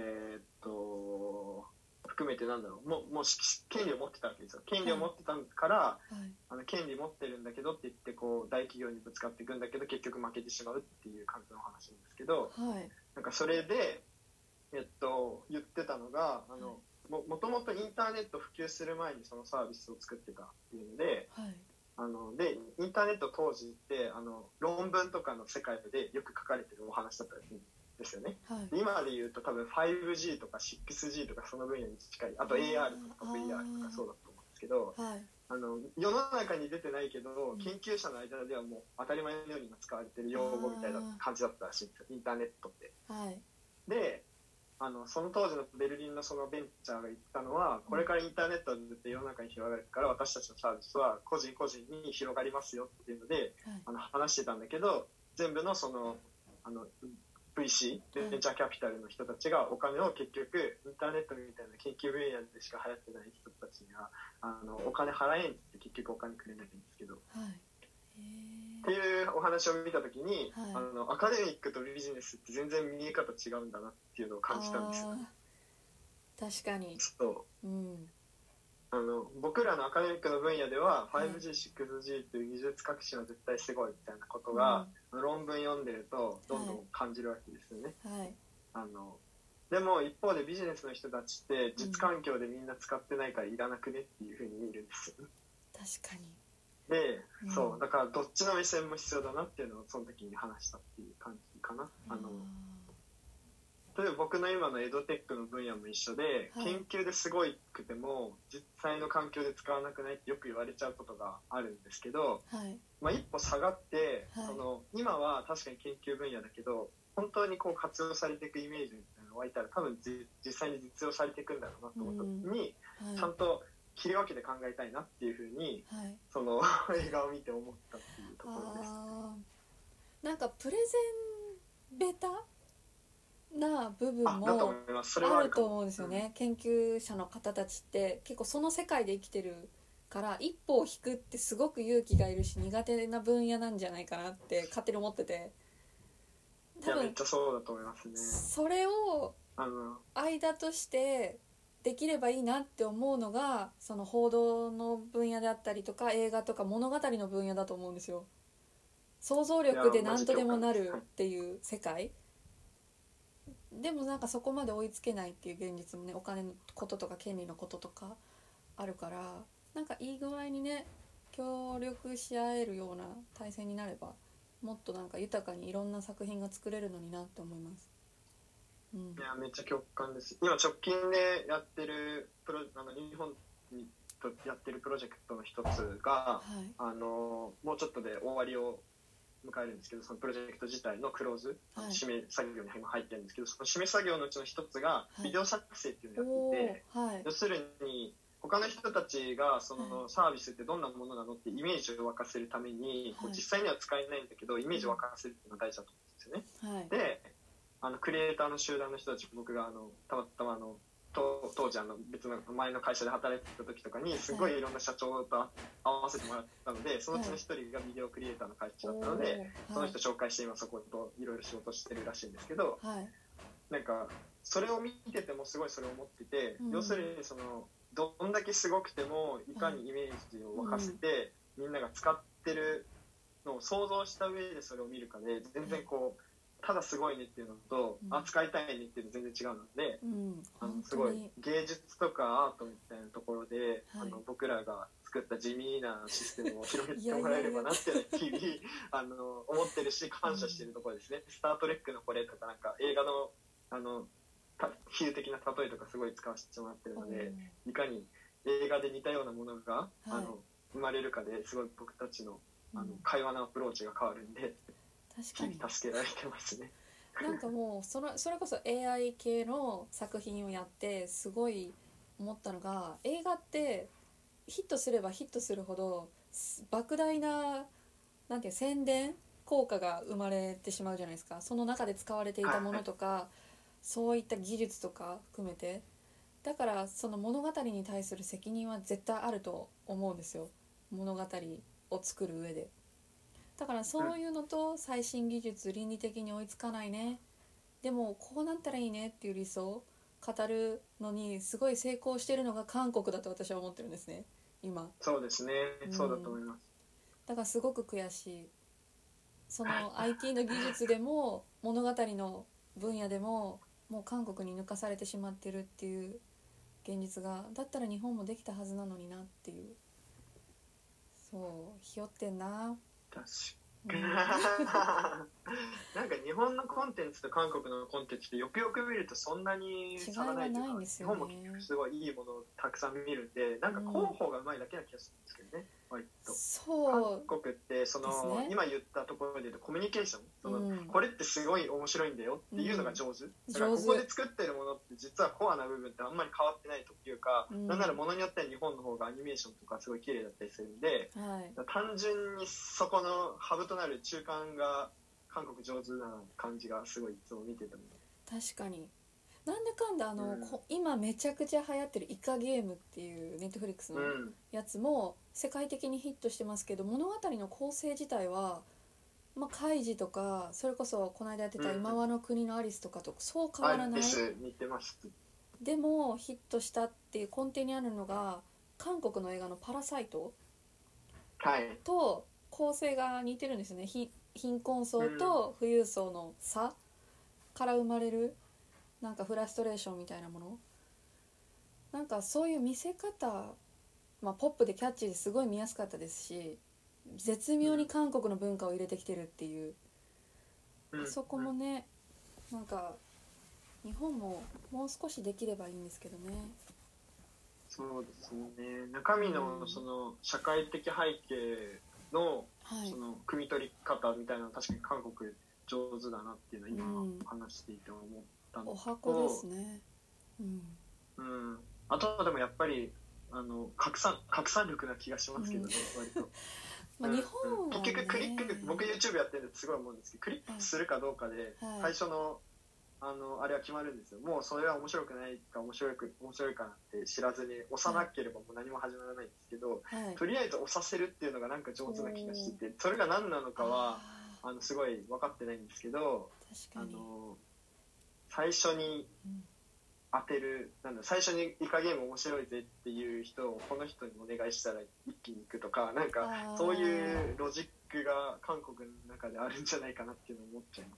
含めてなんだろう、もう権利を持ってたわけですよ。権利を持ってたから、権利持ってるんだけどって言ってこう大企業にぶつかっていくんだけど結局負けてしまうっていう感じの話なんですけど、なんかそれで、言ってたのがもともとインターネット普及する前にそのサービスを作ってたっていうので、でインターネット当時って論文とかの世界でよく書かれてるお話だったりするんですよね。今で言うと多分 5G とか 6G とかその分野に近い、あと AR とか VR とかそうだと思うんですけど、世の中に出てないけど研究者の間ではもう当たり前のように使われてる用語みたいな感じだったらしいんですよ、インターネットって。でその当時のベルリンのそのベンチャーが言ったのは、これからインターネットで世の中に広がるから私たちのサービスは個人個人に広がりますよっていうので、話してたんだけど、全部のそのVC ベンチャーキャピタルの人たちがお金を結局インターネットみたいな研究分野でしか流行ってない人たちにはお金払えんって結局お金くれないんですけど、っていうお話を見たときに、アカデミックとビジネスって全然見え方違うんだなっていうのを感じたんですよ。 確かに。 そう、僕らのアカデミックの分野では 5G、6G という技術革新は絶対すごいみたいなことが、論文読んでるとどんどん感じるわけですよね。でも一方でビジネスの人たちって実環境でみんな使ってないからいらなくねっていうふうに見るんですよ。 確かに。 で、そうだからどっちの目線も必要だなっていうのをその時に話したっていう感じかな。例えば僕の今のエドテックの分野も一緒で、研究ですごいくても実際の環境で使わなくないってよく言われちゃうことがあるんですけど、一歩下がって、今は確かに研究分野だけど本当にこう活用されていくイメージみたいなのが湧いたら多分実際に実用されていくんだろうなと思った時に、ちゃんと切り分けて考えたいなっていうふうに、 はい、 その映画を見て思ったっていうところです。 なんかプレゼンベタな部分もあると思うんですよね。研究者の方たちって結構その世界で生きてるから一歩を引くってすごく勇気がいるし苦手な分野なんじゃないかなって勝手に思ってて、 多分めっちゃそうだと思いますね。 それを間としてできればいいなって思うのがその報道の分野であったりとか映画とか物語の分野だと思うんですよ。想像力で何とでもなるっていう世界でもなんかそこまで追いつけないっていう現実もね、お金のこととか権利のこととかあるから、なんかいい具合にね協力し合えるような体制になればもっとなんか豊かにいろんな作品が作れるのになって思います。 いやめっちゃ共感です。今直近でやってる日本とやってるプロジェクトの一つが、もうちょっとで終わりを迎えるんですけど、そのプロジェクト自体のクローズ、締め作業に今入ってるんですけど、その締め作業のうちの一つがビデオ作成っていうのをやっていて、要するに他の人たちがそのサービスってどんなものなのってイメージを沸かせるために、実際には使えないんだけどイメージを沸かせるっていうのが大事だと思うんですよね。でクリエイターの集団の人たち、僕がたまたま当時別の前の会社で働いてた時とかにすごいいろんな社長と会わせてもらったので、そのうちの一人がビデオクリエイターの会社だったので、その人紹介して今そこといろいろ仕事してるらしいんですけど、なんかそれを見ててもすごいそれを思ってて、要するにそのどんだけすごくてもいかにイメージを沸かせて、みんなが使ってるのを想像した上でそれを見るかで全然こうただすごいねっていうのと、扱いたいねっていうの全然違うので、すごい芸術とかアートみたいなところで、僕らが作った地味なシステムを広げてもらえればなって日々思ってるし感謝してるところですね。スター・トレックのこれとかなんか映画の比喩的な例えとかすごい使わせてもらってるので、いかに映画で似たようなものが、生まれるかですごい僕たちの会話のアプローチが変わるんで、確かに助けられてますね。 なんかもうそれこそ AI 系の作品をやってすごい思ったのが、映画ってヒットすればヒットするほど莫大ななんていう宣伝効果が生まれてしまうじゃないですか。その中で使われていたものとか、そういった技術とか含めて、だからその物語に対する責任は絶対あると思うんですよ、物語を作る上で。だからそういうのと最新技術倫理的に追いつかないね、でもこうなったらいいねっていう理想を語るのにすごい成功してるのが韓国だと私は思ってるんですね今。 そうですね、そうだと思います。 だからすごく悔しい。その IT の技術でも物語の分野でももう韓国に抜かされてしまってるっていう現実が、だったら日本もできたはずなのになっていう。そうひよってんな。 確かになんか日本のコンテンツと韓国のコンテンツってよくよく見るとそんなに差がないというか、日本も結局すごいいいものをたくさん見るんで、なんか広報がうまいだけな気がするんですけどね、割と。そう韓国ってその、今言ったところで言うとコミュニケーション、そのこれってすごい面白いんだよっていうのが上手、だからここで作ってるものって実はコアな部分ってあんまり変わってないというか、なんならものによっては日本の方がアニメーションとかすごい綺麗だったりするんで、単純にそこのハブとなる中間が韓国上手な感じがすごいいつも見てたの。 確かになんだかんだ今めちゃくちゃ流行ってるイカゲームっていうネットフリックスのやつも世界的にヒットしてますけど、物語の構成自体は、カイジとかそれこそこの間やってた今和の国のアリスとかとそう変わらない、 似てます。 でもヒットしたっていう根底にあるのが韓国の映画のパラサイトと構成が似てるんですね。貧困層と富裕層の差から生まれるなんかフラストレーションみたいなもの、なんかそういう見せ方、ポップでキャッチーですごい見やすかったですし、絶妙に韓国の文化を入れてきてるっていう、そこもね、なんか日本ももう少しできればいいんですけどね。 そうですね、中身のその社会的背景のその汲み取り方みたいなのは確かに韓国上手だなっていうのは今話していて思ったのと、 お箱ですね。 あとはでもやっぱり拡散力な気がしますけどね、割と。 まあ日本はね、 結局クリック、僕 YouTube やってるんですごい思うんですけど、クリックするかどうかで最初の、あれは決まるんですよ。もうそれは面白くないか面白いかなんて知らずに押さなければもう何も始まらないんですけど、とりあえず押させるっていうのがなんか上手な気がしてて、それが何なのかはすごい分かってないんですけど、最初に当てる、最初にイカゲーム面白いぜっていう人をこの人にお願いしたら一気に行くとか、なんかそういうロジックが韓国の中であるんじゃないかなっていうのを思っちゃいます。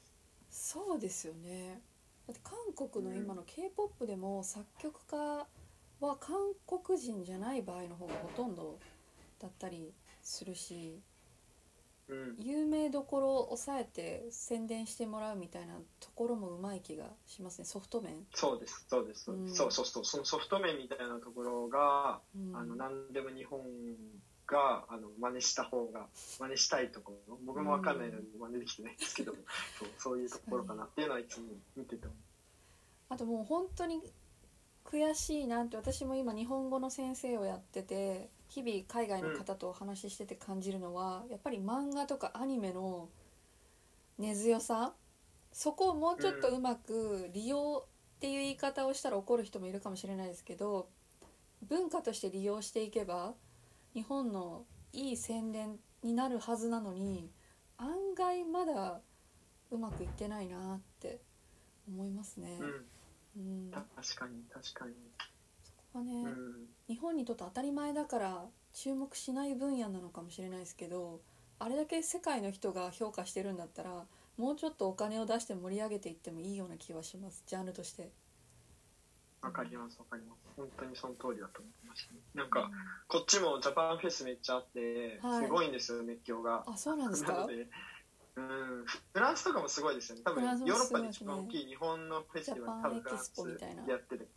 そうですよね。だって韓国の今の K-POP でも作曲家は韓国人じゃない場合の方がほとんどだったりするし、有名どころを抑えて宣伝してもらうみたいなところもうまい気がしますね。ソフト面。 そうです、そのソフト面みたいなところが、何でも日本が真似したいところ、僕も分かんないので真似できてないんですけど、そういうところかなっていうのはいつも見てても。 あともう本当に悔しいなって、私も今日本語の先生をやってて日々海外の方とお話ししてて感じるのは、やっぱり漫画とかアニメの根強さ、そこをもうちょっとうまく利用っていう言い方をしたら怒る人もいるかもしれないですけど、文化として利用していけば日本のいい宣伝になるはずなのに、案外まだうまくいってないなって思いますね。 確かにそこはね、日本にとって当たり前だから注目しない分野なのかもしれないですけど、あれだけ世界の人が評価してるんだったらもうちょっとお金を出して盛り上げていってもいいような気はします、ジャンルとして。 わかります本当にその通りだと思いますね。なんか、こっちもジャパンフェスめっちゃあって、すごいんですよ、熱狂が。 あ、そうなんですか。 なのでフランスとかもすごいですよね。多分ヨーロッパで一番大きい日本のフェスティバル、多分フランスやってる。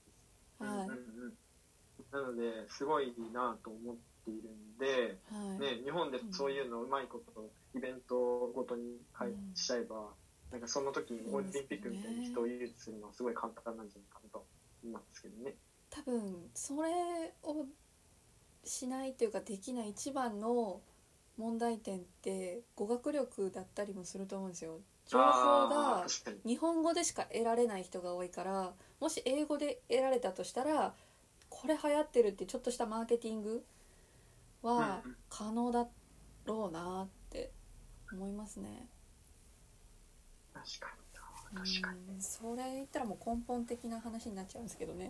なのですごいなと思っているんで、日本でそういうのうまいことイベントごとにしちゃえば、なんかその時にオリンピックみたいに人を誘致するのはすごい簡単なんじゃないかなと思うんですけどね。 多分それをしないというかできない一番の問題点って語学力だったりもすると思うんですよ。情報が日本語でしか得られない人が多いから、もし英語で得られたとしたらこれ流行ってるってちょっとしたマーケティングは可能だろうなって思いますね。 確かにそれ言ったらもう根本的な話になっちゃうんですけどね。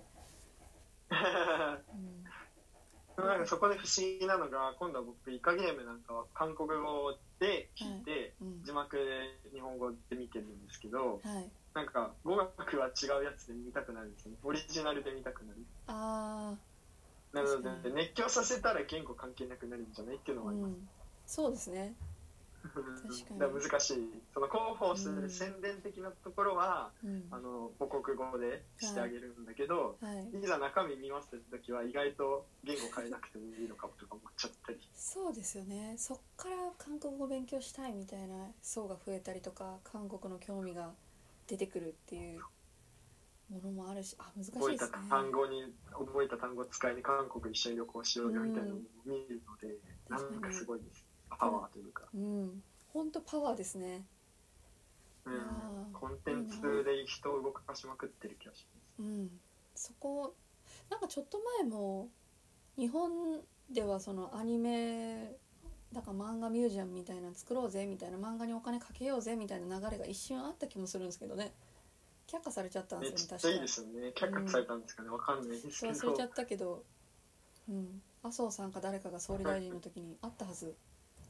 なんかそこで不思議なのが、今度は僕イカゲームなんかは韓国語で聞いて、字幕で日本語で見てるんですけど、なんか語学は違うやつで見たくなるんですよね。オリジナルで見たくなる。なので熱狂させたら言語関係なくなるんじゃないっていうのはあります。 そうですね。 だから難しい。その広報する宣伝的なところは、母国語でしてあげるんだけど、いざ中身見ますって時は意外と言語変えなくてもいいのかもとか思っちゃったり。 そうですよね。そっから韓国語勉強したいみたいな層が増えたりとか、韓国の興味が出てくるっていうものもあるし、難しいですね。覚えた単語を使いに韓国一緒に旅行しようよみたいなのを見るので、なんかすごいです。パワーというか。 本当パワーですね。 コンテンツで人を動かしまくってる気がします。 そこなんかちょっと前も日本ではそのアニメだから漫画ミュージアムみたいなの作ろうぜみたいな、漫画にお金かけようぜみたいな流れが一瞬あった気もするんですけどね。却下されちゃったんですよね。 めっちゃいいですよね。却下されたんですかね。わかんないですけど。 忘れちゃったけど、麻生さんか誰かが総理大臣の時にあったはず。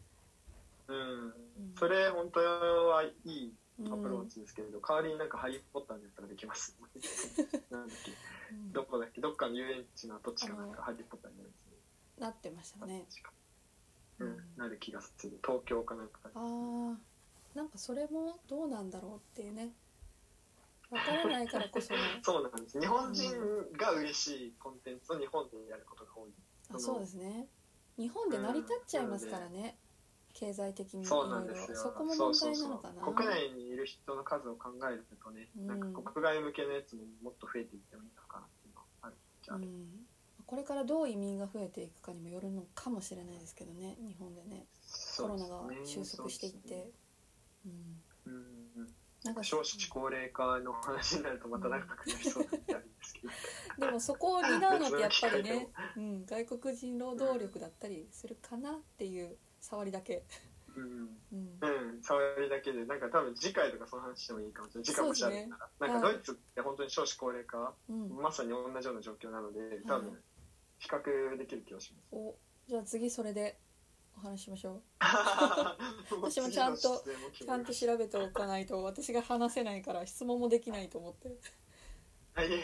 それ本当はいいアプローチですけれど、代わりになんかハリーポッターのやつができます。なんだっけ、どっかの遊園地の跡地かなんかハリーポッターになるんですね。 なってましたね。 なる気がする。東京かなんか。 なんかそれもどうなんだろうっていうね。わからないからこそそうなんです。日本人が嬉しいコンテンツを日本でやることが多い。 そうですね。日本で成り立っちゃいますからね。経済的にそうなんですよ。 そこも問題なのかな。 国内にいる人の数を考えるとね、なんか国外向けのやつももっと増えていってもいいのかなっていうのはあるじゃん。 これからどう移民が増えていくかにもよるのかもしれないですけどね、日本でね、コロナが収束していって、 なんか少子高齢化の話になるとまた長くなりそうなんであるんですけどでもそこを担うのってやっぱりね、外国人労働力だったりするかなっていう触りだけ触りだけで、なんか多分次回とかその話してもいいかもしれない。次回もしあるなら、なんかドイツって本当に少子高齢化、まさに同じような状況なので、多分比較できる気がします。 じゃあ次それでお話しましょう私もちゃんと調べておかないと、私が話せないから質問もできないと思ってまあ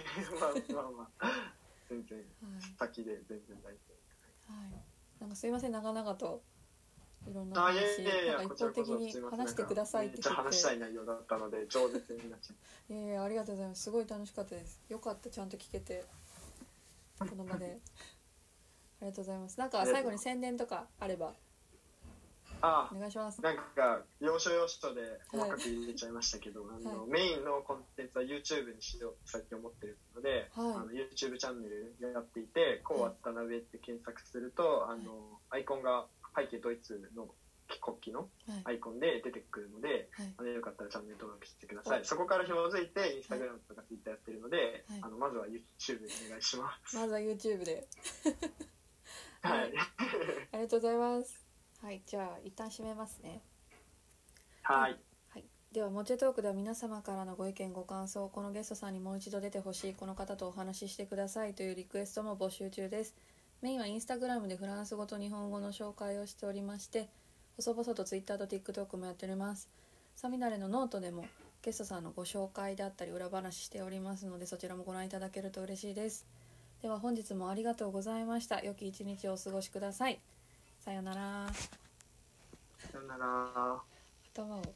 全然、先で全然大丈夫。なんかすいません、長々といろんな話、なんか一方的に話してくださいって言って、めっちゃ話したい内容だったので超絶になっちゃう。 ありがとうございます。すごい楽しかったです。よかった、ちゃんと聞けて、この場でありがとうございます。なんか最後に宣伝とかあればお願いします。 なんか要所要所で細かく入れちゃいましたけど、メインのコンテンツは YouTube にしようと最近思ってるので、YouTube チャンネルやっていて、こう渡辺って検索すると、アイコンが背景ドイツの国旗のアイコンで出てくるので、よかったらチャンネル登録してください。そこから紐づいて Instagram とか Twitter やってるので、まずは YouTube でお願いします。 まずは YouTube ではい、 ありがとうございます。はい、じゃあ一旦締めますね。 はい、 ではモチェトークでは皆様からのご意見ご感想、このゲストさんにもう一度出てほしい、この方とお話ししてくださいというリクエストも募集中です。メインはインスタグラムでフランス語と日本語の紹介をしておりまして、細々と Twitter と TikTok もやっております。サミナレのノートでもゲストさんのご紹介だったり裏話しておりますので、そちらもご覧いただけると嬉しいです。では本日もありがとうございました。良き一日をお過ごしください。さよなら。 さよなら。 頭を